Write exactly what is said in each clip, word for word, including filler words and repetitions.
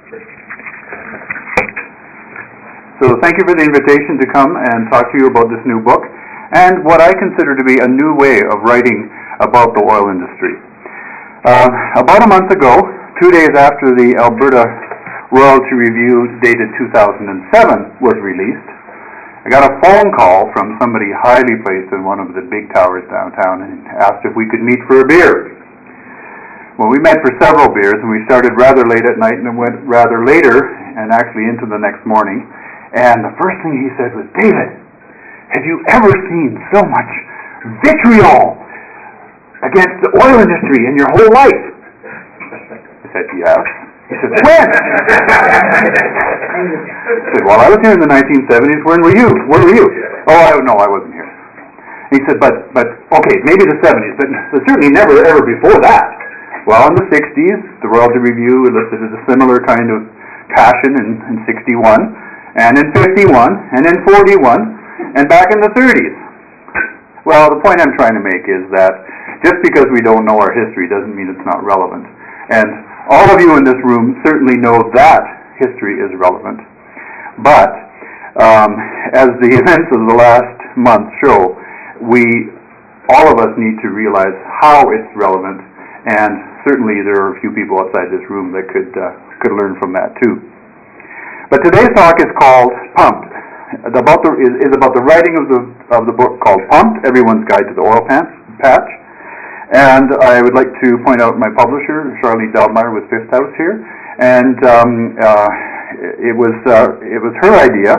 So thank you for the invitation to come and talk to you about this new book and what I consider to be a new way of writing about the oil industry. Uh, about a month ago, two days after the Alberta Royalty Review dated two thousand seven was released, I got a phone call from somebody highly placed in one of the big towers downtown and asked if we could meet for a beer. Well, we met for several beers, and we started rather late at night and it went rather later and actually into the next morning. And the first thing he said was, "David, have you ever seen so much vitriol against the oil industry in your whole life?" I said, "Yes." He said, "When?" I said, "Well, I was here in the nineteen seventies. When were you? Where were you?" "Oh, I, no, I wasn't here." He said, but, but, okay, maybe the seventies, but, but certainly never ever before that." Well, in the sixties, the Royalty Review elicited a similar kind of passion in, in sixty-one, and in fifty-one, and in forty-one, and back in the thirties. Well, the point I'm trying to make is that just because we don't know our history doesn't mean it's not relevant. And all of you in this room certainly know that history is relevant. But um, as the events of the last month show, we, all of us need to realize how it's relevant, and certainly there are a few people outside this room that could, uh, could learn from that too. But today's talk is called Pumped. About the, is, is about the writing of the of the book called Pumped, Everyone's Guide to the Oil Patch. And I would like to point out my publisher, Charlene Delmeyer with Fifth House here. And um, uh, it was uh, it was her idea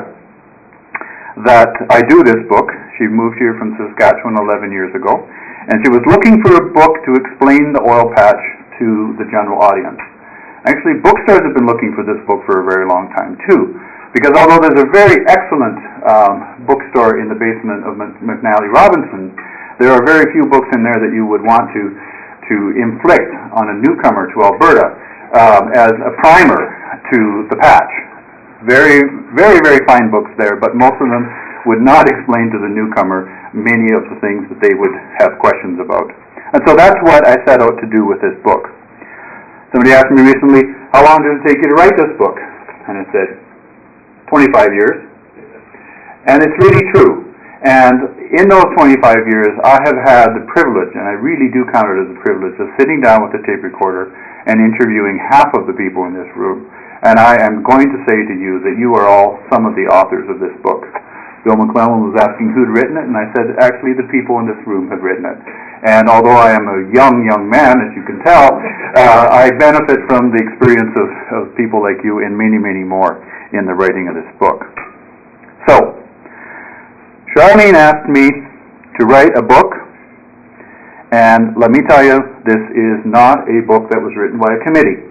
that I do this book. She moved here from Saskatchewan eleven years ago, and she was looking for a book to explain the oil patch to the general audience. Actually, bookstores have been looking for this book for a very long time, too, because although there's a very excellent um, bookstore in the basement of McNally Robinson, there are very few books in there that you would want to, to inflict on a newcomer to Alberta um, as a primer to the patch. Very, very, very fine books there, but most of them would not explain to the newcomer many of the things that they would have questions about. And so that's what I set out to do with this book. Somebody asked me recently, "How long did it take you to write this book?" And I said, twenty-five years. And it's really true. And in those twenty-five years, I have had the privilege, and I really do count it as a privilege, of sitting down with a tape recorder and interviewing half of the people in this room. And I am going to say to you that you are all some of the authors of this book. Bill McClellan was asking who'd written it, and I said, actually, the people in this room have written it. And although I am a young, young man, as you can tell, uh, I benefit from the experience of, of people like you and many, many more in the writing of this book. So, Charlene asked me to write a book, and let me tell you, this is not a book that was written by a committee.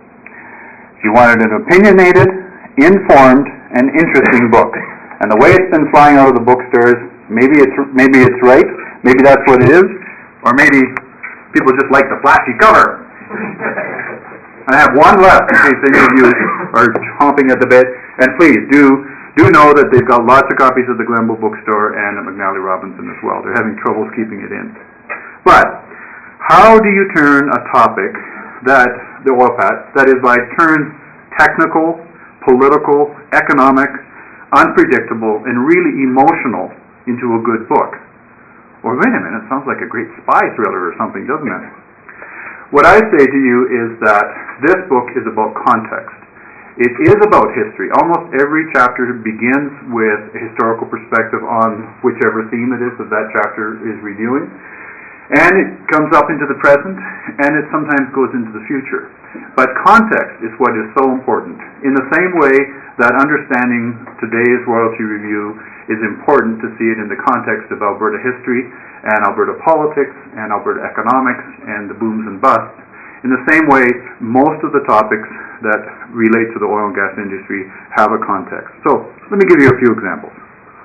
She wanted an opinionated, informed, and interesting book. And the way it's been flying out of the bookstores, maybe it's maybe it's right, maybe that's what it is, or maybe people just like the flashy cover. I have one left in case any of you are chomping at the bit. And please do do know that they've got lots of copies at the Glenbow Bookstore and at McNally Robinson as well. They're having troubles keeping it in. But how do you turn a topic that the oil patch that is by turns technical, political, economic, unpredictable, and really emotional into a good book? Or wait a minute, it sounds like a great spy thriller or something, doesn't it? What I say to you is that this book is about context. It is about history. Almost every chapter begins with a historical perspective on whichever theme it is that that chapter is reviewing. And it comes up into the present, and it sometimes goes into the future. But context is what is so important. In the same way that understanding today's Royalty Review is important to see it in the context of Alberta history and Alberta politics and Alberta economics and the booms and busts, in the same way, most of the topics that relate to the oil and gas industry have a context. So, let me give you a few examples.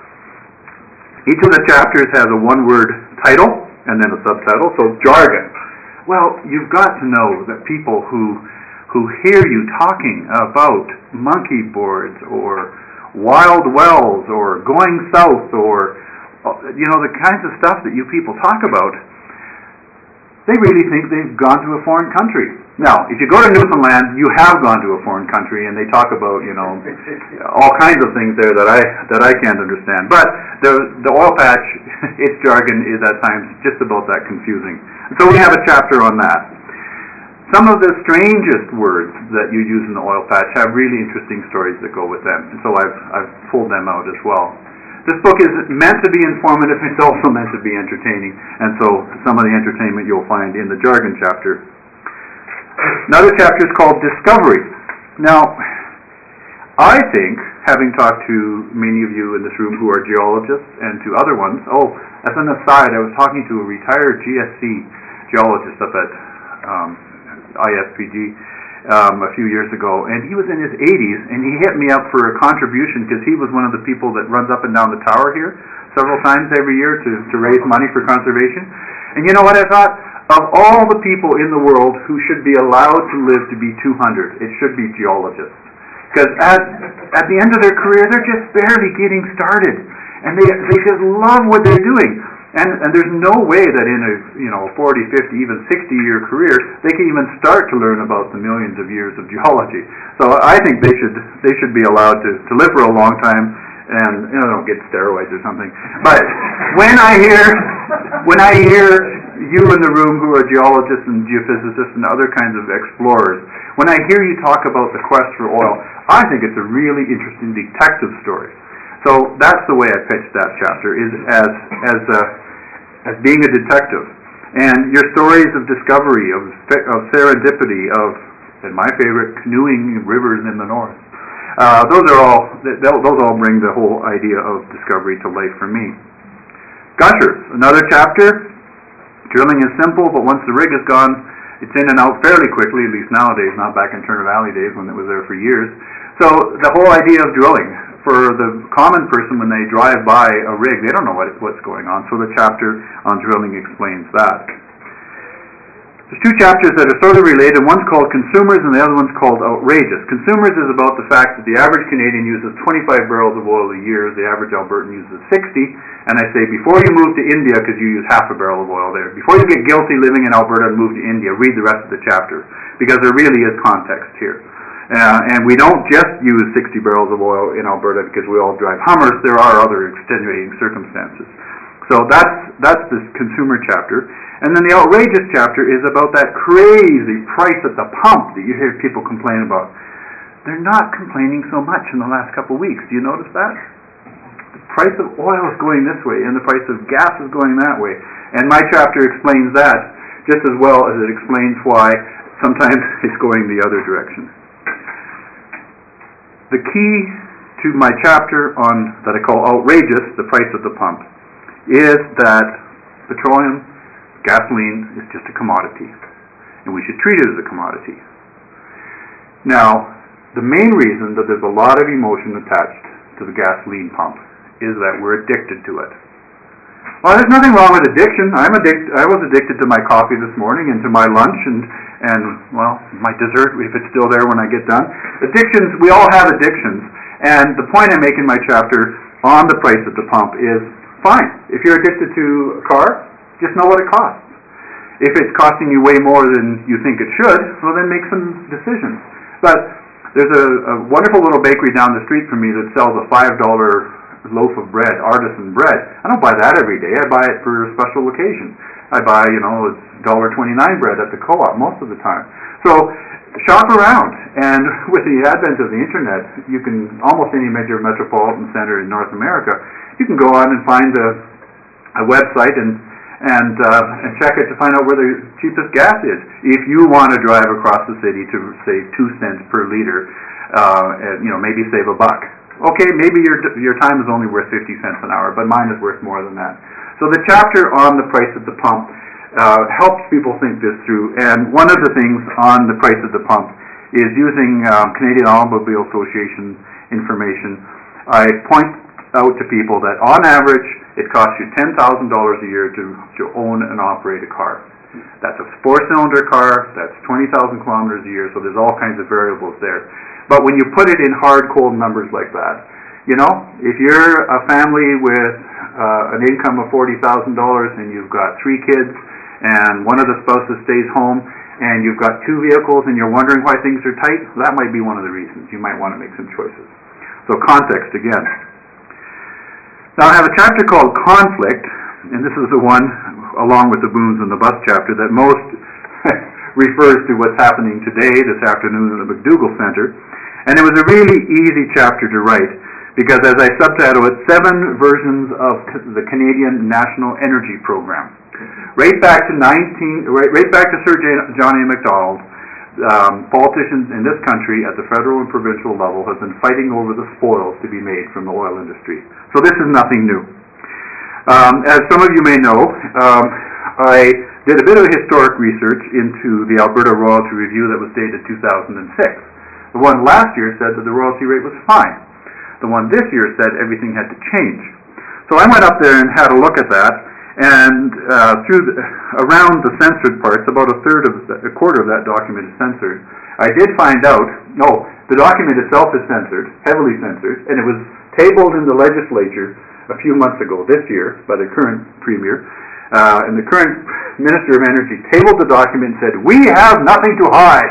Each of the chapters has a one-word title and then a subtitle, so jargon. Well, you've got to know that people who who hear you talking about monkey boards or wild wells or going south or, you know, the kinds of stuff that you people talk about, they really think they've gone to a foreign country. Now, if you go to Newfoundland, you have gone to a foreign country, and they talk about, you know, all kinds of things there that I that I can't understand. But the the oil patch, its jargon is at times just about that confusing. So we have a chapter on that. Some of the strangest words that you use in the oil patch have really interesting stories that go with them, and so I've I've pulled them out as well. This book is meant to be informative, it's also meant to be entertaining, and so some of the entertainment you'll find in the jargon chapter. Another chapter is called Discovery. Now, I think, having talked to many of you in this room who are geologists and to other ones, oh, as an aside, I was talking to a retired G S C geologist up at um, I S P G um, a few years ago, and he was in his eighties, and he hit me up for a contribution because he was one of the people that runs up and down the tower here several times every year to, to raise money for conservation. And you know what I thought? Of all the people in the world who should be allowed to live to be two hundred, it should be geologists. Because at, at the end of their career, they're just barely getting started, and they they just love what they're doing. And, and there's no way that in a you know forty, fifty, even sixty year career they can even start to learn about the millions of years of geology. So I think they should they should be allowed to, to live for a long time and you know get steroids or something. But when I hear when I hear you in the room who are geologists and geophysicists and other kinds of explorers, when I hear you talk about the quest for oil, I think it's a really interesting detective story. So that's the way I pitched that chapter, is as as uh, as being a detective, and your stories of discovery, of of serendipity, of and my favorite, canoeing rivers in the north. Uh, those are all those all bring the whole idea of discovery to life for me. Gushers, another chapter. Drilling is simple, but once the rig is gone, it's in and out fairly quickly. At least nowadays, not back in Turner Valley days when it was there for years. So the whole idea of drilling, for the common person when they drive by a rig, they don't know what, what's going on. So the chapter on drilling explains that. There's two chapters that are sort of related. One's called Consumers and the other one's called Outrageous. Consumers is about the fact that the average Canadian uses twenty-five barrels of oil a year. The average Albertan uses sixty. And I say, before you move to India, because you use half a barrel of oil there, before you get guilty living in Alberta and move to India, read the rest of the chapter, because there really is context here. Uh, and we don't just use sixty barrels of oil in Alberta because we all drive Hummers. There are other extenuating circumstances. So that's that's this consumer chapter. And then the outrageous chapter is about that crazy price at the pump that you hear people complain about. They're not complaining so much in the last couple of weeks. Do you notice that? The price of oil is going this way, and the price of gas is going that way. And my chapter explains that just as well as it explains why sometimes it's going the other direction. The key to my chapter on that I call outrageous, the price of the pump, is that petroleum, gasoline is just a commodity, and we should treat it as a commodity. Now, the main reason that there's a lot of emotion attached to the gasoline pump is that we're addicted to it. Well, there's nothing wrong with addiction. I'm addic- I was addicted to my coffee this morning and to my lunch and, and, well, my dessert, if it's still there when I get done. Addictions, we all have addictions. And the point I make in my chapter on the price at the pump is, fine, if you're addicted to a car, just know what it costs. If it's costing you way more than you think it should, well, then make some decisions. But there's a, a wonderful little bakery down the street from me that sells a five dollar loaf of bread, artisan bread. I don't buy that every day. I buy it for a special occasion. I buy, you know, one dollar twenty-nine bread at the co-op most of the time. So shop around. And with the advent of the internet, you can, almost any major metropolitan center in North America, you can go on and find a, a website and and uh, and check it to find out where the cheapest gas is. If you want to drive across the city to save two cents per liter, uh, and, you know, maybe save a buck. Okay, maybe your your time is only worth fifty cents an hour, but mine is worth more than that. So the chapter on the price at the pump uh, helps people think this through. And one of the things on the price at the pump is using um, Canadian Automobile Association information. I point out to people that on average it costs you ten thousand dollars a year to, to own and operate a car. That's a four-cylinder car, that's twenty thousand kilometers a year, so there's all kinds of variables there. But when you put it in hard, cold numbers like that, you know, if you're a family with uh, an income of forty thousand dollars and you've got three kids and one of the spouses stays home, and you've got two vehicles and you're wondering why things are tight, that might be one of the reasons. You might want to make some choices. So context again. Now I have a chapter called Conflict, and this is the one, along with the booms and the bust chapter, that most refers to what's happening today, this afternoon at the McDougall Center. And it was a really easy chapter to write, because as I subtitle it, seven versions of the Canadian National Energy Program. Right back to nineteen, right, right back to Sir John A. Macdonald, um, politicians in this country at the federal and provincial level have been fighting over the spoils to be made from the oil industry. So this is nothing new. Um, as some of you may know, um, I did a bit of historic research into the Alberta Royalty Review that was dated two thousand six. The one last year said that the royalty rate was fine. The one this year said everything had to change. So I went up there and had a look at that, and uh, through the, around the censored parts, about a third of the, a quarter of that document is censored. I did find out, no, the document itself is censored, heavily censored, and it was tabled in the legislature a few months ago, this year, by the current premier. Uh, and the current Minister of Energy tabled the document and said, "We have nothing to hide."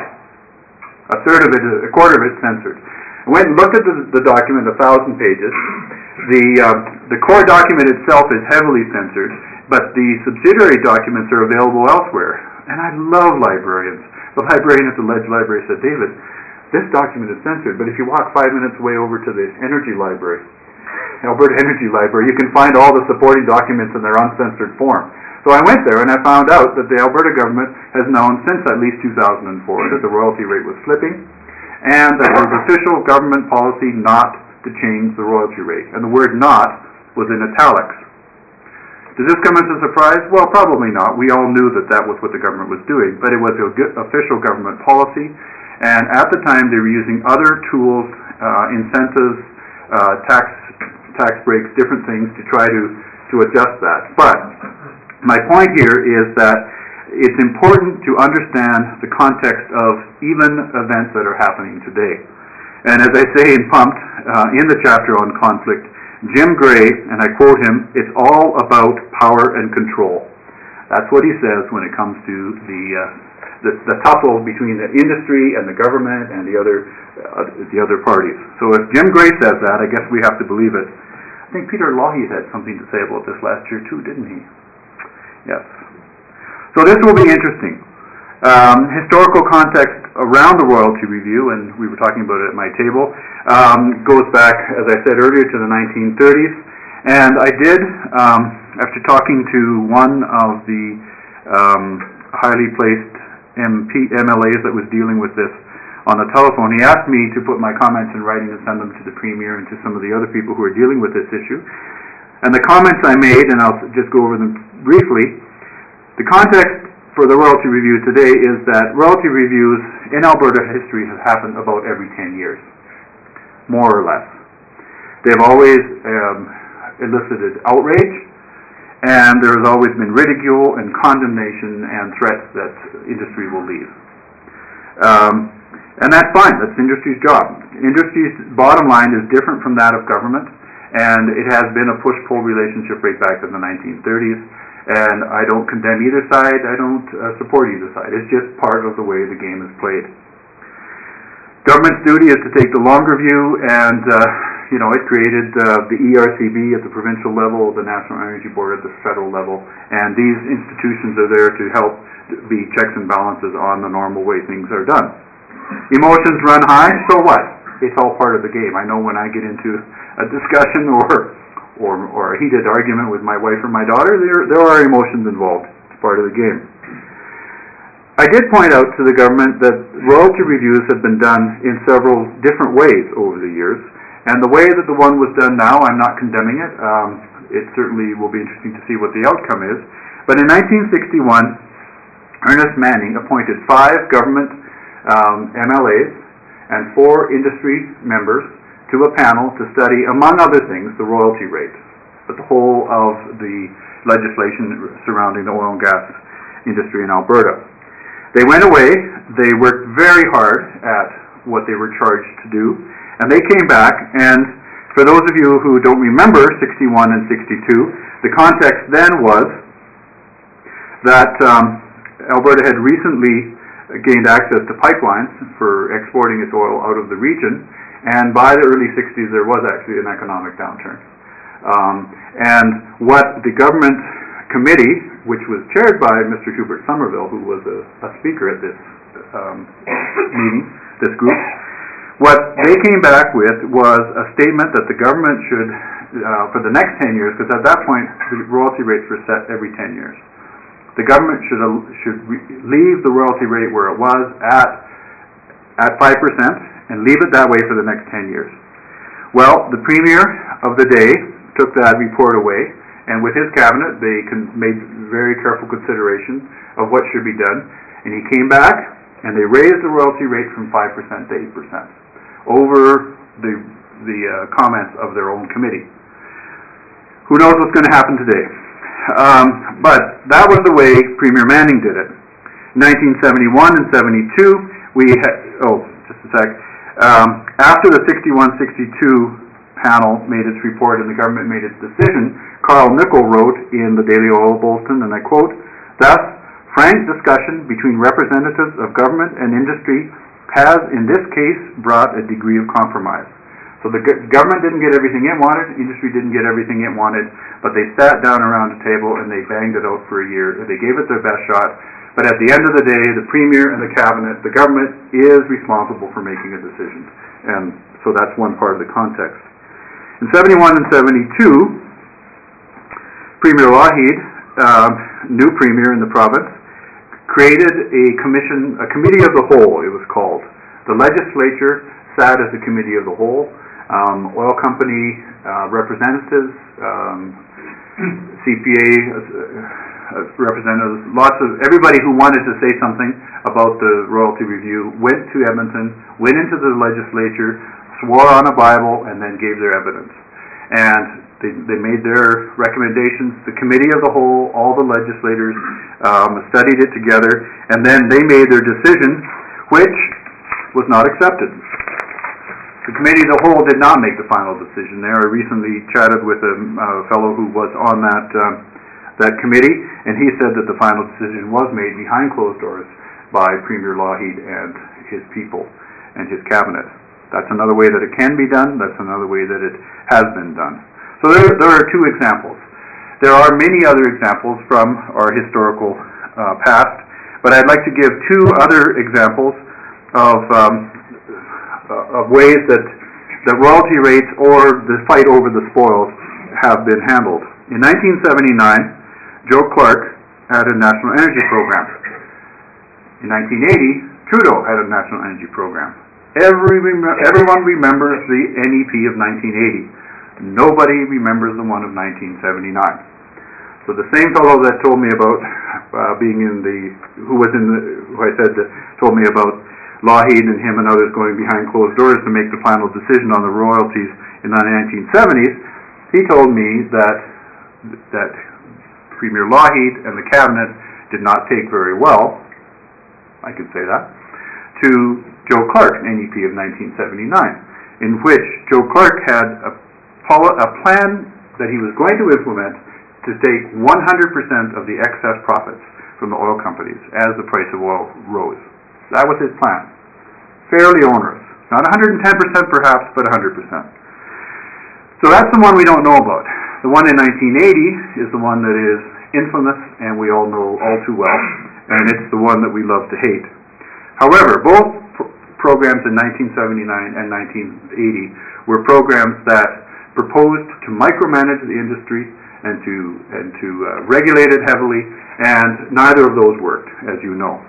A third of it, a quarter of it censored. I went and looked at the, the document, a thousand pages. The, uh, the core document itself is heavily censored, but the subsidiary documents are available elsewhere. And I love librarians. The librarian at the Ledge Library said, "David, this document is censored, but if you walk five minutes away over to the Energy Library, Alberta Energy Library, you can find all the supporting documents in their uncensored form." So I went there and I found out that the Alberta government has known since at least two thousand four that the royalty rate was slipping, and that it was official government policy not to change the royalty rate. And the word "not" was in italics. Does this come as a surprise? Well, probably not. We all knew that that was what the government was doing, but it was a official government policy, and at the time they were using other tools, uh, incentives, uh, tax tax breaks, different things to try to, to adjust that. But my point here is that it's important to understand the context of even events that are happening today. And as I say in Pumped, uh, in the chapter on conflict, Jim Gray, and I quote him, "It's all about power and control." That's what he says when it comes to the uh, the, the tussle between the industry and the government and the other uh, the other parties. So if Jim Gray says that, I guess we have to believe it. I think Peter Lougheed had something to say about this last year too, didn't he? Yes. So this will be interesting. Um, historical context around the royalty review, and we were talking about it at my table, um, goes back, as I said earlier, to the nineteen thirties. And I did, um, after talking to one of the um, highly placed M P, M L As that was dealing with this on the telephone, he asked me to put my comments in writing and send them to the Premier and to some of the other people who are dealing with this issue. And the comments I made, and I'll just go over them briefly, the context for the royalty review today is that royalty reviews in Alberta history have happened about every ten years, more or less. They've always um, elicited outrage, and there has always been ridicule and condemnation and threats that industry will leave. Um, and that's fine, that's industry's job. Industry's bottom line is different from that of government, and it has been a push-pull relationship right back to the nineteen thirties. And I don't condemn either side, I don't uh, support either side. It's just part of the way the game is played. Government's duty is to take the longer view, and uh, you know, it created uh, the E R C B at the provincial level, the National Energy Board at the federal level, and these institutions are there to help be checks and balances on the normal way things are done. Emotions run high, so what? It's all part of the game. I know when I get into a discussion or Or, or a heated argument with my wife or my daughter, there, there are emotions involved. It's part of the game. I did point out to the government that royalty reviews have been done in several different ways over the years, and the way that the one was done now, I'm not condemning it. Um, it certainly will be interesting to see what the outcome is. But in nineteen sixty-one, Ernest Manning appointed five government um, M L As and four industry members to a panel to study, among other things, the royalty rate, but the whole of the legislation surrounding the oil and gas industry in Alberta. They went away, they worked very hard at what they were charged to do, and they came back, and for those of you who don't remember sixty-one and sixty-two, the context then was that um, Alberta had recently gained access to pipelines for exporting its oil out of the region, and by the early sixties there was actually an economic downturn. Um, and what the government committee, which was chaired by Mister Hubert Somerville, who was a, a speaker at this um, meeting, this group, what they came back with was a statement that the government should, uh, for the next ten years, because at that point the royalty rates were set every ten years, the government should uh, should re- leave the royalty rate where it was at at five percent and leave it that way for the next ten years. Well, the Premier of the day took that report away, and with his cabinet they con- made very careful consideration of what should be done, and he came back and they raised the royalty rate from five percent to eight percent over the the uh, comments of their own committee. Who knows what's going to happen today? Um, but that was the way Premier Manning did it. In nineteen seventy-one and seventy-two, we had, oh, just a sec. Um, after the sixty-one sixty-two panel made its report and the government made its decision, Carl Nicholl wrote in the Daily Oil Bulletin, and I quote, "Thus, frank discussion between representatives of government and industry has, in this case, brought a degree of compromise." So the government didn't get everything it wanted, industry didn't get everything it wanted, but they sat down around a table and they banged it out for a year. They gave it their best shot, but at the end of the day, the Premier and the Cabinet, the government is responsible for making a decision. And so that's one part of the context. In seventy-one and seventy-two, Premier Lougheed, uh, new Premier in the province, created a commission, a committee of the whole, it was called. The legislature sat as a committee of the whole. Um, oil company uh, representatives, um, C P A uh, representatives, lots of, everybody who wanted to say something about the royalty review went to Edmonton, went into the legislature, swore on a Bible, and then gave their evidence. And they, they made their recommendations. The committee of the whole, all the legislators um, studied it together, and then they made their decision, which was not accepted. The committee of the whole did not make the final decision there. I recently chatted with a, a fellow who was on that um, that committee, and he said that the final decision was made behind closed doors by Premier Lougheed and his people and his cabinet. That's another way that it can be done. That's another way that it has been done. So there, there are two examples. There are many other examples from our historical uh, past, but I'd like to give two other examples of um, of ways that that royalty rates or the fight over the spoils have been handled. In nineteen seventy-nine, Joe Clark had a national energy program. In nineteen eighty, Trudeau had a national energy program. Every, everyone remembers the N E P of nineteen eighty. Nobody remembers the one of nineteen seventy-nine. So the same fellow that told me about uh, being in the, who was in the, who I said that told me about Lougheed and him and others going behind closed doors to make the final decision on the royalties in the nineteen seventies, he told me that that Premier Lougheed and the cabinet did not take very well, I could say that, to Joe Clark, N E P of nineteen seventy-nine, in which Joe Clark had a, a plan that he was going to implement to take one hundred percent of the excess profits from the oil companies as the price of oil rose. That was his plan. Fairly onerous. Not one hundred ten percent perhaps, but one hundred percent. So that's the one we don't know about. The one in nineteen eighty is the one that is infamous and we all know all too well, and it's the one that we love to hate. However, both pr- programs in nineteen seventy-nine and nineteen eighty were programs that proposed to micromanage the industry and to, and to uh, regulate it heavily, and neither of those worked, as you know.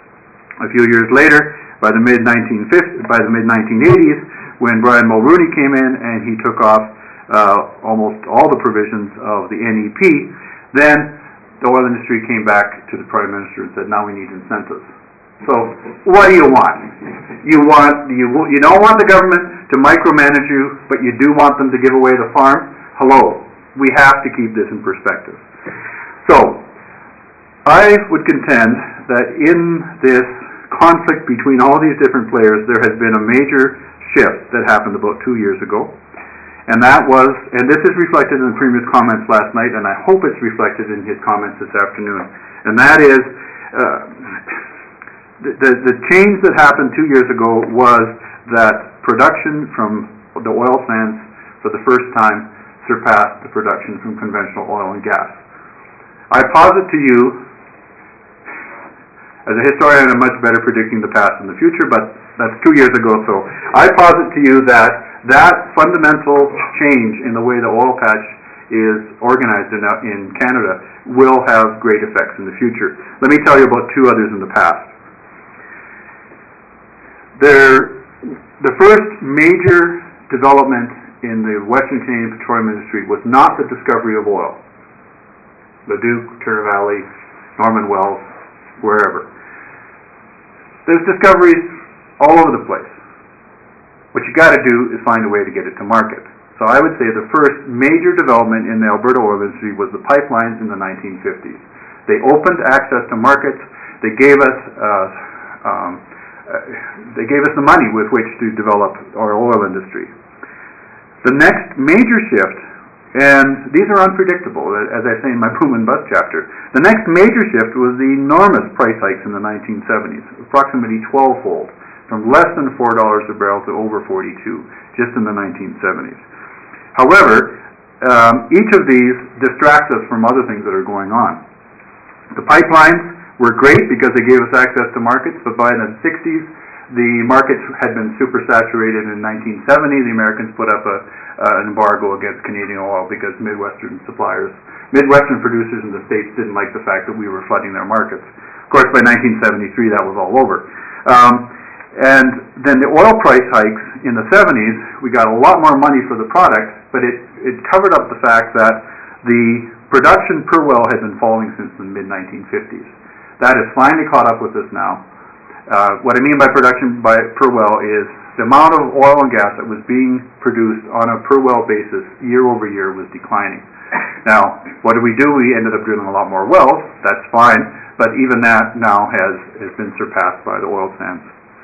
A few years later, by the mid nineteen fifties, by the mid nineteen eighties, when Brian Mulrooney came in and he took off uh, almost all the provisions of the N E P, then the oil industry came back to the Prime Minister and said, "Now we need incentives." So, what do you want? You want you you don't want the government to micromanage you, but you do want them to give away the farm? Hello, we have to keep this in perspective. So, I would contend that in this conflict between all these different players, there has been a major shift that happened about two years ago. And that was, and this is reflected in the Premier's comments last night, and I hope it's reflected in his comments this afternoon. And that is, uh, the, the, the change that happened two years ago was that production from the oil sands for the first time surpassed the production from conventional oil and gas. I posit to you, as a historian I'm much better predicting the past and the future, but that's two years ago, so I posit to you that that fundamental change in the way the oil patch is organized in, in Canada will have great effects in the future. Let me tell you about two others in the past. There, the first major development in the Western Canadian petroleum industry was not the discovery of oil. Leduc, Turner Valley, Norman Wells, wherever. There's discoveries all over the place. What you got to do is find a way to get it to market. So I would say the first major development in the Alberta oil industry was the pipelines in the nineteen fifties. They opened access to markets. They gave us uh, um, uh, they gave us the money with which to develop our oil industry. The next major shift, and these are unpredictable, as I say in my boom and bust chapter, the next major shift was the enormous price hikes in the nineteen seventies, approximately twelve-fold, from less than four dollars a barrel to over forty-two, just in the nineteen seventies. However, um, each of these distracts us from other things that are going on. The pipelines were great because they gave us access to markets, but by the sixties, the markets had been supersaturated. In nineteen seventy, the Americans put up a, uh, an embargo against Canadian oil because Midwestern suppliers, Midwestern producers in the States didn't like the fact that we were flooding their markets. Of course, by nineteen seventy-three, that was all over. Um, and then the oil price hikes in the seventies, we got a lot more money for the product, but it, it covered up the fact that the production per well had been falling since the mid nineteen fifties. That has finally caught up with us now. Uh, what I mean by production by per well is the amount of oil and gas that was being produced on a per well basis year over year was declining. Now, what did we do? We ended up drilling a lot more wells. That's fine, but even that now has, has been surpassed by the oil sands.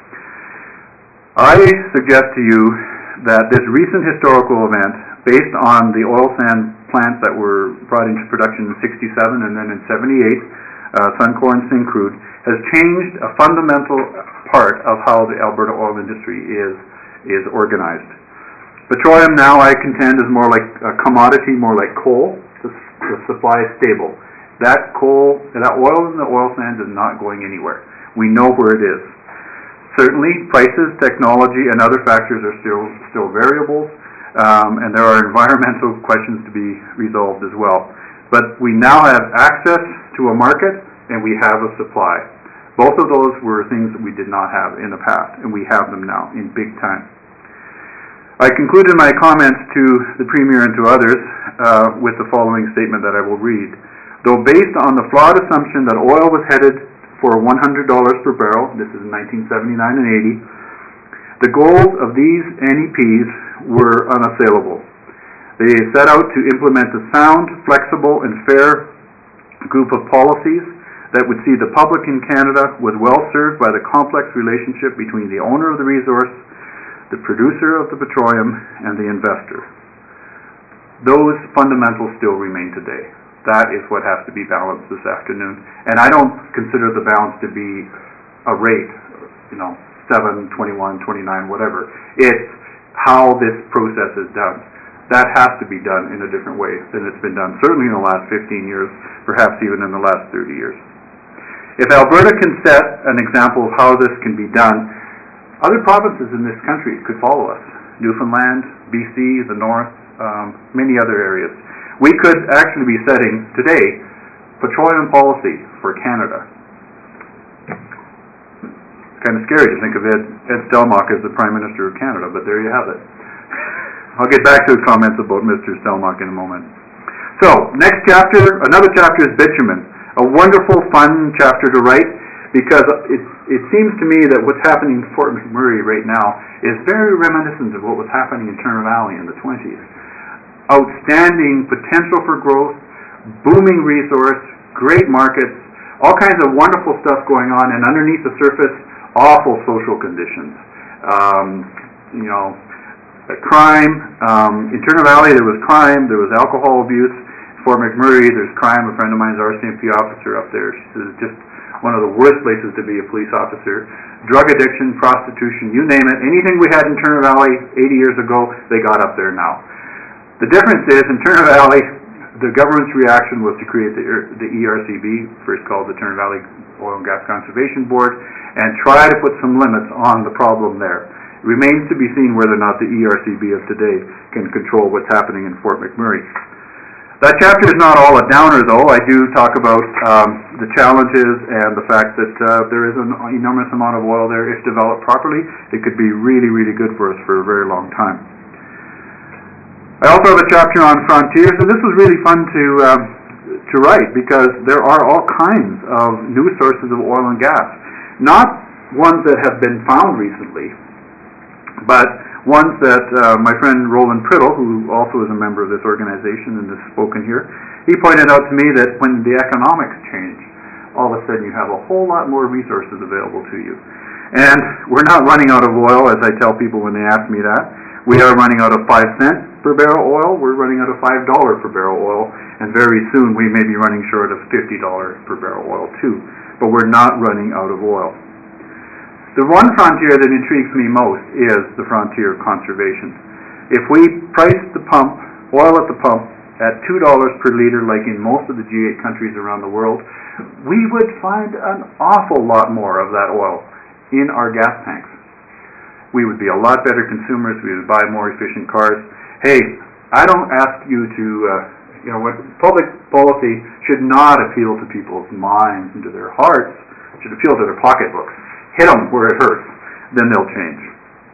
I suggest to you that this recent historical event, based on the oil sand plants that were brought into production in sixty-seven and then in seventy-eight, uh, Suncor and Syncrude, has changed a fundamental part of how the Alberta oil industry is is organized. Petroleum now, I contend, is more like a commodity, more like coal. The, the supply is stable. That coal, that oil in the oil sands is not going anywhere. We know where it is. Certainly, prices, technology, and other factors are still still variables, um, and there are environmental questions to be resolved as well. But we now have access to a market, and we have a supply. Both of those were things that we did not have in the past, and we have them now in big time. I concluded my comments to the Premier and to others uh, with the following statement that I will read. Though based on the flawed assumption that oil was headed for one hundred dollars per barrel, this is in nineteen seventy-nine and eighty, the goals of these N E Ps were unassailable. They set out to implement a sound, flexible, and fair group of policies that would see the public in Canada was well served by the complex relationship between the owner of the resource, the producer of the petroleum, and the investor. Those fundamentals still remain today. That is what has to be balanced this afternoon. And I don't consider the balance to be a rate, you know, seven, twenty-one, twenty-nine, whatever. It's how this process is done. That has to be done in a different way than it's been done, certainly in the last fifteen years, perhaps even in the last thirty years. If Alberta can set an example of how this can be done, other provinces in this country could follow us. Newfoundland, B C, the North, um, many other areas. We could actually be setting, today, petroleum policy for Canada. It's kind of scary to think of Ed, Ed Stelmach as the Prime Minister of Canada, but there you have it. I'll get back to his comments about Mister Stelmach in a moment. So, next chapter, another chapter is bitumen. A wonderful, fun chapter to write, because it, it seems to me that what's happening in Fort McMurray right now is very reminiscent of what was happening in Turner Valley in the twenties. Outstanding potential for growth, booming resource, great markets, all kinds of wonderful stuff going on, and underneath the surface, awful social conditions. Um, you know, crime. Um, in Turner Valley, there was crime, there was alcohol abuse. Fort McMurray, there's crime. A friend of mine is R C M P officer up there. She says just one of the worst places to be a police officer. Drug addiction, prostitution, you name it. Anything we had in Turner Valley eighty years ago, they got up there now. The difference is, in Turner Valley, the government's reaction was to create the, the E R C B, first called the Turner Valley Oil and Gas Conservation Board, and try to put some limits on the problem there. It remains to be seen whether or not the E R C B of today can control what's happening in Fort McMurray. That chapter is not all a downer, though. I do talk about um, the challenges and the fact that uh, there is an enormous amount of oil there. If developed properly, it could be really, really good for us for a very long time. I also have a chapter on frontiers, and this was really fun to um, to write because there are all kinds of new sources of oil and gas. Not ones that have been found recently, but ones that uh, my friend Roland Priddle, who also is a member of this organization and has spoken here, he pointed out to me that when the economics change, all of a sudden you have a whole lot more resources available to you. And we're not running out of oil, as I tell people when they ask me that. We are running out of five cents per barrel oil. We're running out of five dollars per barrel oil. And very soon we may be running short of fifty dollars per barrel oil too. But we're not running out of oil. The one frontier that intrigues me most is the frontier of conservation. If we price the pump, oil at the pump, at two dollars per liter, like in most of the G eight countries around the world, we would find an awful lot more of that oil in our gas tanks. We would be a lot better consumers. We would buy more efficient cars. Hey, I don't ask you to, uh, you know, what public policy should not appeal to people's minds and to their hearts. It should appeal to their pocketbooks. Hit them where it hurts. Then they'll change.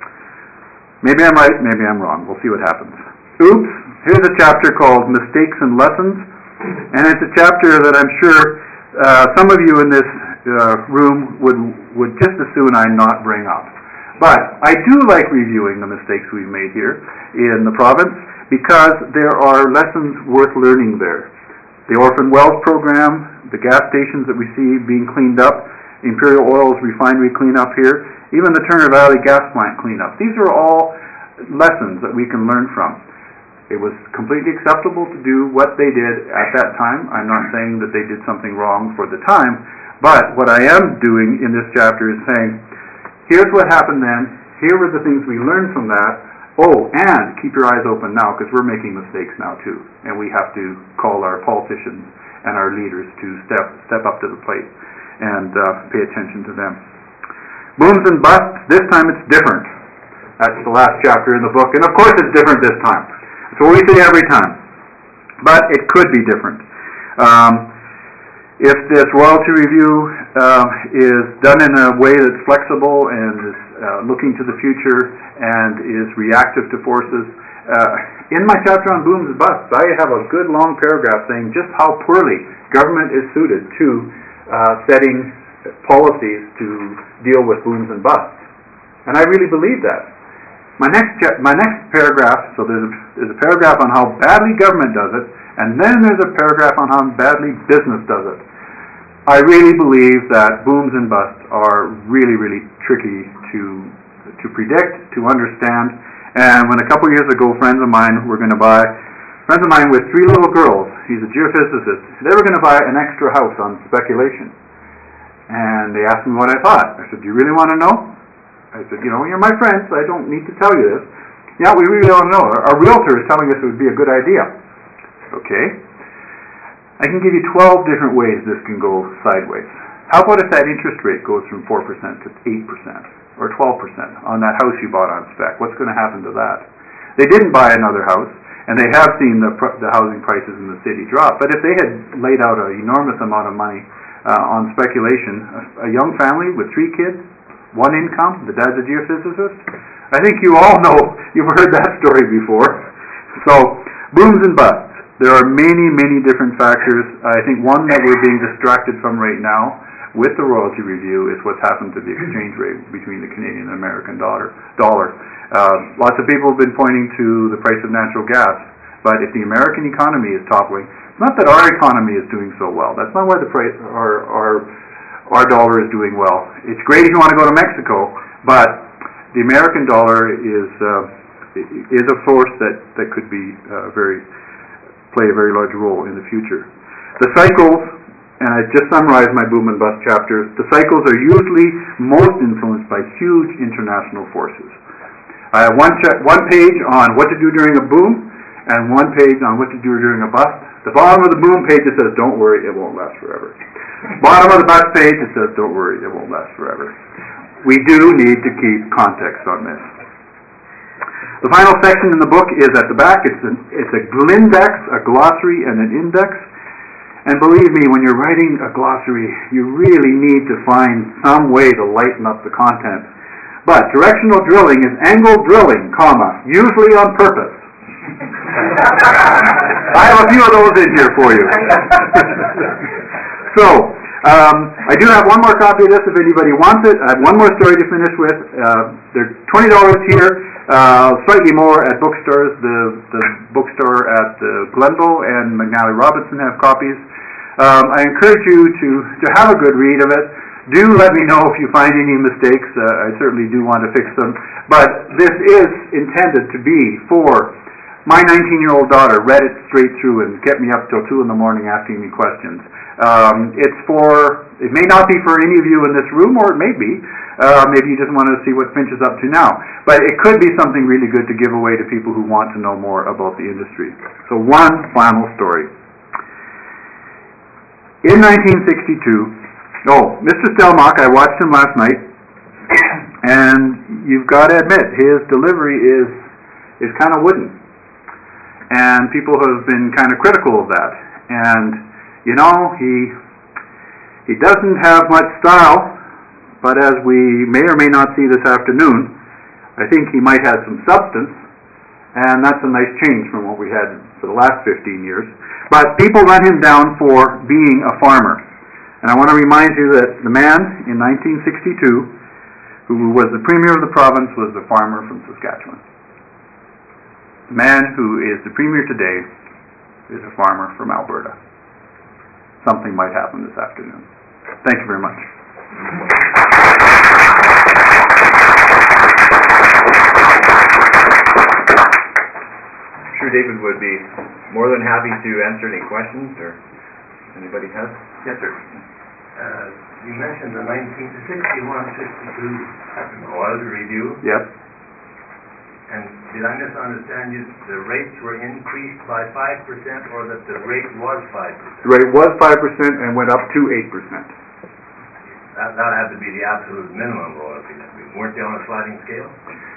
Maybe I'm right, maybe I'm wrong. We'll see what happens. Oops, here's a chapter called Mistakes and Lessons. And it's a chapter that I'm sure uh, some of you in this uh, room would, would just as soon I not bring up. But I do like reviewing the mistakes we've made here in the province because there are lessons worth learning there. The Orphan Wells program, the gas stations that we see being cleaned up, Imperial Oil's refinery cleanup here, even the Turner Valley gas plant cleanup. These are all lessons that we can learn from. It was completely acceptable to do what they did at that time. I'm not saying that they did something wrong for the time, but what I am doing in this chapter is saying, here's what happened then, here were the things we learned from that. Oh, and keep your eyes open now because we're making mistakes now too. And we have to call our politicians and our leaders to step step up to the plate and uh, pay attention to them. Booms and busts, this time it's different. That's the last chapter in the book. And of course it's different this time. That's what we say every time. But it could be different. Um, If this royalty review uh, is done in a way that's flexible and is uh, looking to the future and is reactive to forces, uh, in my chapter on booms and busts, I have a good long paragraph saying just how poorly government is suited to uh, setting policies to deal with booms and busts. And I really believe that. My next cha- my next paragraph, so there's a, there's a paragraph on how badly government does it, and then there's a paragraph on how badly business does it. I really believe that booms and busts are really, really tricky to to predict, to understand. And when a couple years ago, friends of mine were going to buy, friends of mine with three little girls, he's a geophysicist, they were going to buy an extra house on speculation. And they asked me what I thought. I said, do you really want to know? I said, you know, you're my friend, so I don't need to tell you this. Yeah, we really want to know. Our realtor is telling us it would be a good idea. Okay. I can give you twelve different ways this can go sideways. How about if that interest rate goes from four percent to eight percent or twelve percent on that house you bought on spec? What's going to happen to that? They didn't buy another house, and they have seen the, the housing prices in the city drop. But if they had laid out an enormous amount of money uh, on speculation, a, a young family with three kids, one income, the dad's a geophysicist, I think you all know, you've heard that story before. So, booms and busts. There are many, many different factors. I think one that we're being distracted from right now with the royalty review is what's happened to the exchange rate between the Canadian and American dollar. dollar. Uh, lots of people have been pointing to the price of natural gas, but if the American economy is toppling, it's not that our economy is doing so well. That's not why the price, our, our, our dollar is doing well. It's great if you want to go to Mexico, but the American dollar is uh, is a force that, that could be uh, very play a very large role in the future. The cycles and I just summarized my boom and bust chapters, the cycles are usually most influenced by huge international forces. I have one, cha- one page on what to do during a boom, and one page on what to do during a bust. The bottom of the boom page, it says, don't worry, it won't last forever. Bottom of the bust page, it says, don't worry, it won't last forever. We do need to keep context on this. The final section in the book is at the back. It's, an, it's a glindex, a glossary, and an index. And believe me, when you're writing a glossary, you really need to find some way to lighten up the content. But directional drilling is angle drilling, comma, usually on purpose. I have a few of those in here for you. So, um, I do have one more copy of this if anybody wants it. I have one more story to finish with. Uh, they're twenty dollars here, uh, slightly more at bookstores. The, the bookstore at uh, Glenbow and McNally Robinson have copies. Um, I encourage you to, to have a good read of it. Do let me know if you find any mistakes. Uh, I certainly do want to fix them. But this is intended to be for my nineteen-year-old daughter. Read it straight through and kept me up till two in the morning asking me questions. Um, it's for, it may not be for any of you in this room, or it may be. Uh, maybe you just want to see what Finch is up to now. But it could be something really good to give away to people who want to know more about the industry. So one final story. In nineteen sixty-two, oh, Mister Stelmach, I watched him last night, and you've got to admit, his delivery is is kind of wooden. And people have been kind of critical of that. And, you know, he he doesn't have much style, but as we may or may not see this afternoon, I think he might have some substance, and that's a nice change from what we had for the last fifteen years. But people run him down for being a farmer. And I want to remind you that the man in nineteen sixty-two, who was the premier of the province, was a farmer from Saskatchewan. The man who is the premier today is a farmer from Alberta. Something might happen this afternoon. Thank you very much. I'm sure David would be more than happy to answer any questions, or anybody has. Yes, sir. Uh, you mentioned the nineteen sixty-one sixty-two oil review. Yep. And did I misunderstand you? The rates were increased by five percent, or that the rate was five percent? The rate was five percent and went up to eight percent. That, that had to be the absolute minimum royalty. Weren't they on a sliding scale?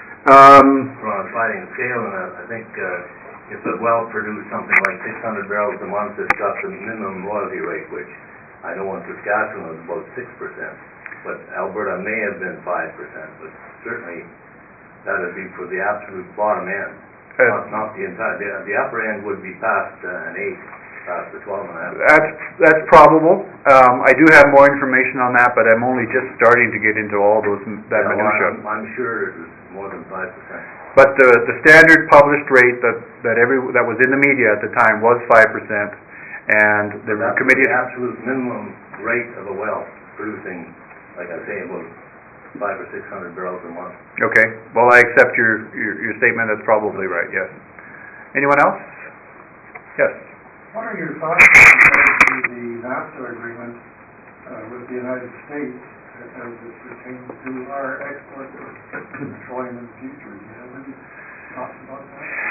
Um, We're on a sliding scale, and uh, I think uh, if the well produced something like six hundred barrels a month, it's got the minimum royalty rate, which I know in Saskatchewan was about six percent. But Alberta may have been five percent, but certainly that would be for the absolute bottom end, uh, not, not the entire. The, the upper end would be past uh, an eight, past the twelve and a half. That's that's probable. Um, I do have more information on that, but I'm only just starting to get into all those that yeah, minutia. well, I'm, I'm sure it was more than five percent. But the the standard published rate that that every that was in the media at the time was five percent, and the That's committee the absolute minimum rate of a well producing, like I say, about five or six hundred barrels a month. Okay. Well, I accept your, your your statement. That's probably right. Yes. Anyone else? Yes. What are your thoughts on the NAFTA agreement uh, with the United States as it pertains to our export of petroleum in the future? Do you have any thoughts about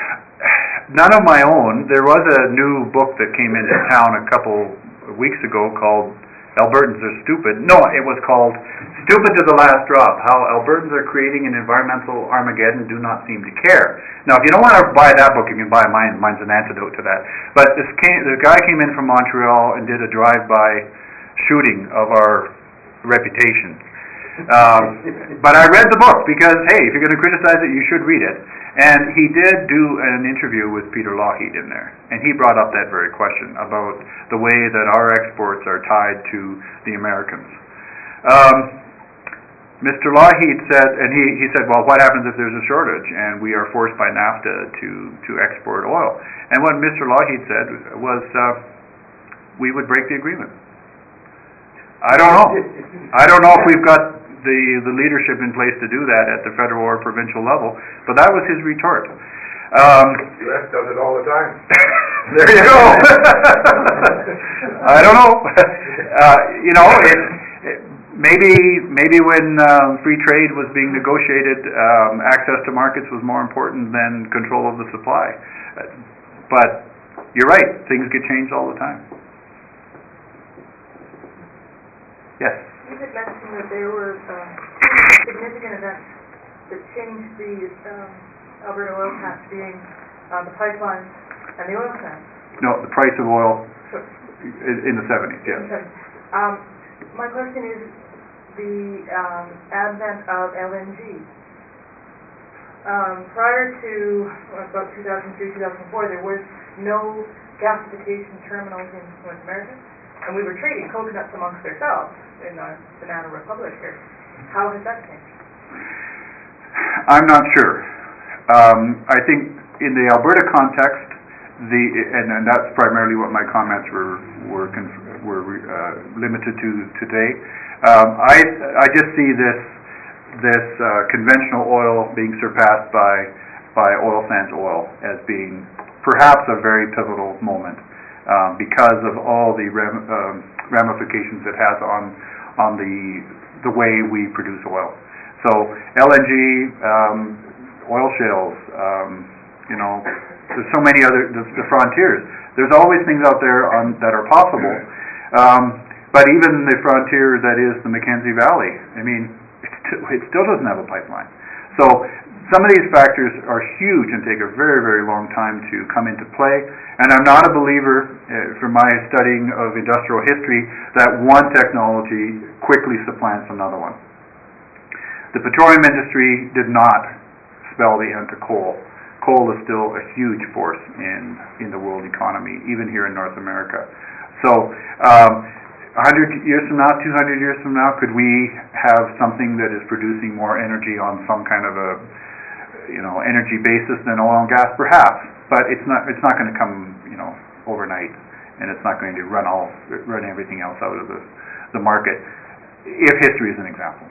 that? None of my own. There was a new book that came into town a couple of weeks ago called Albertans Are Stupid. No, it was called Stupid to the Last Drop, How Albertans Are Creating an Environmental Armageddon Do Not Seem to Care. Now, if you don't want to buy that book, you can buy mine. Mine's an antidote to that. But this came, the guy came in from Montreal and did a drive-by shooting of our reputation. Um, but I read the book because, hey, if you're going to criticize it, you should read it. And he did do an interview with Peter Lougheed in there, and he brought up that very question about the way that our exports are tied to the Americans. Um, Mister Lougheed said, and he, he said, well, what happens if there's a shortage and we are forced by NAFTA to, to export oil? And what Mister Lougheed said was, uh, we would break the agreement. I don't know. I don't know if we've got the, the leadership in place to do that at the federal or provincial level, but that was his retort. Um, U S does it all the time. there you go. I don't know. Uh, you know, it, it, maybe maybe when um, free trade was being negotiated, um, access to markets was more important than control of the supply. Uh, but you're right, things get changed all the time. Yes? You had mentioned that there were uh, two significant events that changed the um, Alberta oil patch, being uh, the pipelines and the oil sands. No, the price of oil So, in, in the seventies, yes. okay. Um, my question is the um, advent of L N G. Um, prior to well, about two thousand three, two thousand four, there was no gasification terminals in North America, and we were trading coconuts amongst ourselves in the Banana Republic here. How has that changed? I'm not sure. Um, I think in the Alberta context, the and, and that's primarily what my comments were were conf- were uh, limited to today. Um, I I just see this this uh, conventional oil being surpassed by by oil sands oil as being perhaps a very pivotal moment um, because of all the ram, um, ramifications it has on on the the way we produce oil. So L N G, um, oil shales, um, you know, there's so many other the, the frontiers. There's always things out there on, that are possible, um, but even the frontier that is the Mackenzie Valley, I mean, it still, it still doesn't have a pipeline. So some of these factors are huge and take a very, very long time to come into play. And I'm not a believer, uh, from my studying of industrial history, that one technology quickly supplants another one. The petroleum industry did not spell the end to coal. Coal is still a huge force in, in the world economy, even here in North America. So, um, one hundred years from now, two hundred years from now, could we have something that is producing more energy on some kind of a, you know, energy basis than oil and gas? Perhaps, but it's not. It's not going to come, you know, overnight, and it's not going to run all run everything else out of the the market. If history is an example.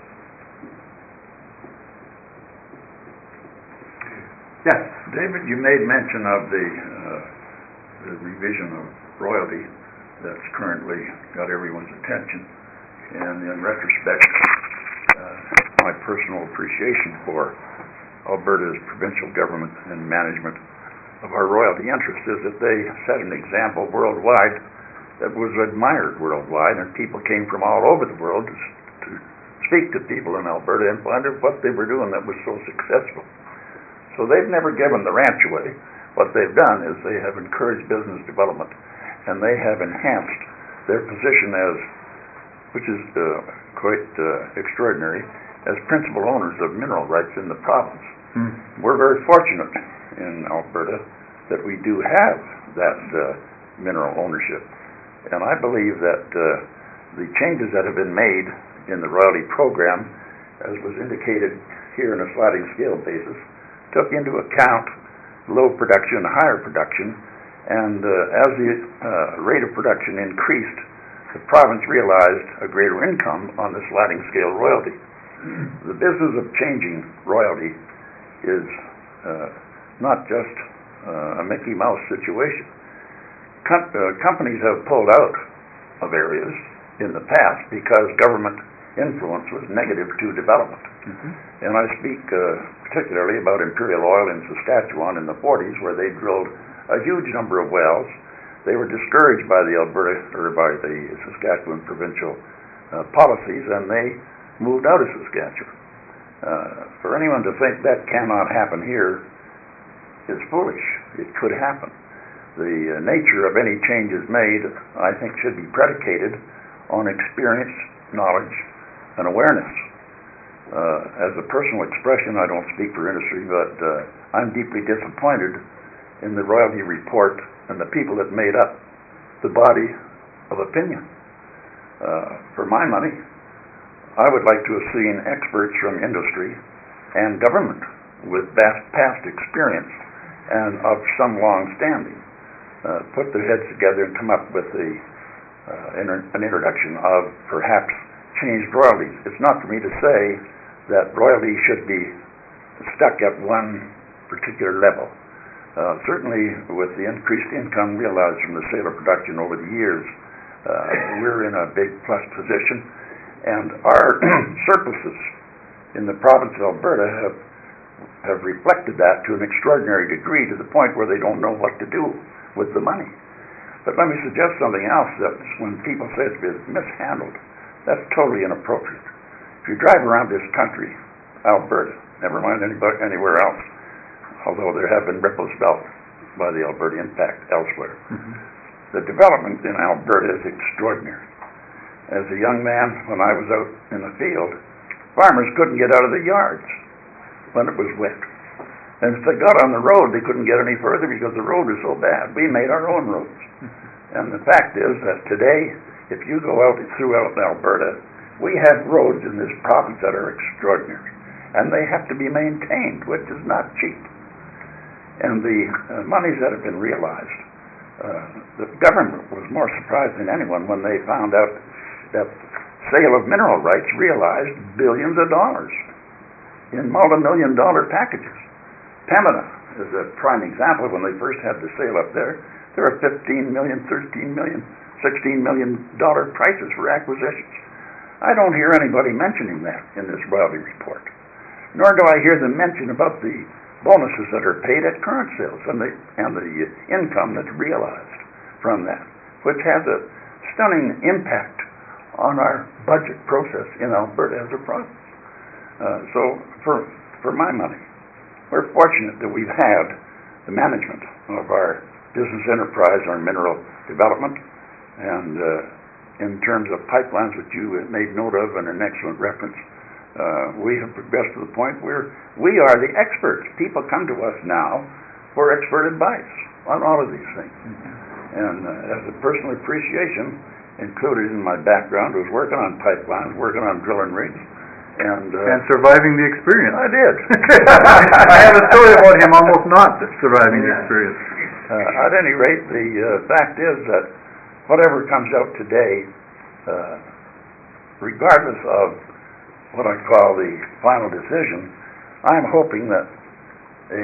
Yes, David, you made mention of the, uh, the revision of royalty that's currently got everyone's attention, and in retrospect, uh, my personal appreciation for Alberta's provincial government and management of our royalty interests is that they set an example worldwide that was admired worldwide, and people came from all over the world to, to speak to people in Alberta and find out what they were doing that was so successful. So they've never given the ranch away. What they've done is they have encouraged business development, and they have enhanced their position as, which is uh, quite uh, extraordinary, as principal owners of mineral rights in the province. Hmm. We're very fortunate in Alberta that we do have that uh, mineral ownership. And I believe that uh, the changes that have been made in the royalty program, as was indicated here in a sliding scale basis, took into account low production, higher production, and uh, as the uh, rate of production increased, the province realized a greater income on the sliding scale royalty. The business of changing royalty is uh, not just uh, a Mickey Mouse situation. Com- uh, companies have pulled out of areas in the past because government influence was negative to development. Mm-hmm. And I speak uh, particularly about Imperial Oil in Saskatchewan in the forties, where they drilled a huge number of wells. They were discouraged by the Alberta or by the Saskatchewan provincial uh, policies, and they moved out of Saskatchewan. Uh, for anyone to think that cannot happen here is foolish. It could happen. The uh, nature of any changes made, I think, should be predicated on experience, knowledge, and awareness. Uh, as a personal expression, I don't speak for industry, but uh, I'm deeply disappointed in the royalty report and the people that made up the body of opinion. Uh, for my money, I would like to have seen experts from industry and government with vast past experience and of some long standing uh, put their heads together and come up with the, uh, inter- an introduction of perhaps changed royalties. It's not for me to say that royalty should be stuck at one particular level. Uh, certainly, with the increased income realized from the sale of production over the years, uh, we're in a big plus position, and our surpluses in the province of Alberta have have reflected that to an extraordinary degree, to the point where they don't know what to do with the money. But let me suggest something else, that when people say it's been mishandled, that's totally inappropriate. If you drive around this country, Alberta, never mind anybody, anywhere else, although there have been ripples felt by the Alberta impact elsewhere, mm-hmm. the development in Alberta is extraordinary. As a young man, when I was out in the field, farmers couldn't get out of the yards when it was wet. And if they got on the road, they couldn't get any further because the road was so bad. We made our own roads. And the fact is that today, if you go out throughout Alberta, we have roads in this province that are extraordinary. And they have to be maintained, which is not cheap. And the uh, monies that have been realized, uh, the government was more surprised than anyone when they found out that sale of mineral rights realized billions of dollars in multi-million dollar packages. Pembina is a prime example. When they first had the sale up there, there were fifteen million, thirteen million, sixteen million dollar prices for acquisitions. I don't hear anybody mentioning that in this royalty report, nor do I hear them mention about the bonuses that are paid at current sales and the, and the income that's realized from that, which has a stunning impact on our budget process in Alberta as a province. Uh, so, for for my money, we're fortunate that we've had the management of our business enterprise, our mineral development, and uh, in terms of pipelines, which you made note of and an excellent reference, uh, we have progressed to the point where we are the experts. People come to us now for expert advice on all of these things. Mm-hmm. And uh, as a personal appreciation, included in my background was working on pipelines, working on drilling rigs, and uh, and surviving the experience. I did. I have a story about him almost not surviving the experience. Uh, at any rate, the uh, fact is that whatever comes out today, uh, regardless of what I call the final decision, I'm hoping that a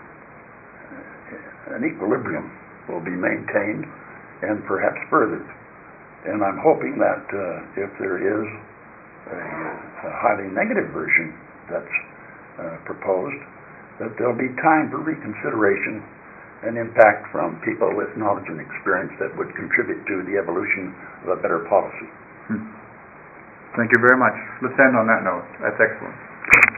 an equilibrium will be maintained and perhaps furthered. And I'm hoping that uh, if there is a, a highly negative version that's uh, proposed, that there'll be time for reconsideration and impact from people with knowledge and experience that would contribute to the evolution of a better policy. Hmm. Thank you very much. Let's end on that note. That's excellent.